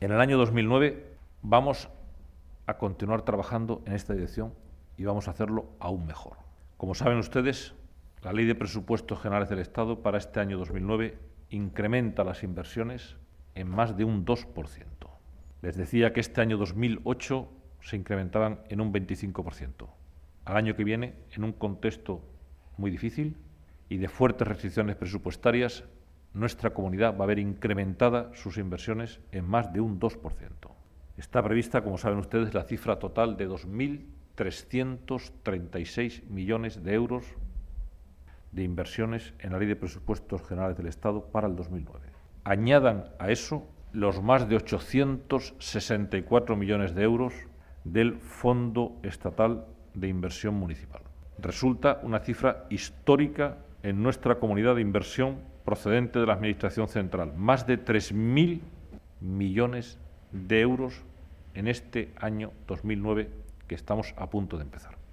En el año 2009 vamos a continuar trabajando en esta dirección y vamos a hacerlo aún mejor. Como saben ustedes, la Ley de Presupuestos Generales del Estado para este año 2009 incrementa las inversiones en más de un 2%. Les decía que este año 2008 se incrementaban en un 25%. Al año que viene, en un contexto muy difícil y de fuertes restricciones presupuestarias, nuestra comunidad va a ver incrementada sus inversiones en más de un 2%. Está prevista, como saben ustedes, la cifra total de 2.336 millones de euros de inversiones en la Ley de Presupuestos Generales del Estado para el 2009. Añadan a eso los más de 864 millones de euros del Fondo Estatal de Inversión Municipal. Resulta una cifra histórica en nuestra comunidad de inversión procedente de la Administración Central. Más de 3.000 millones de euros en este año 2009 que estamos a punto de empezar.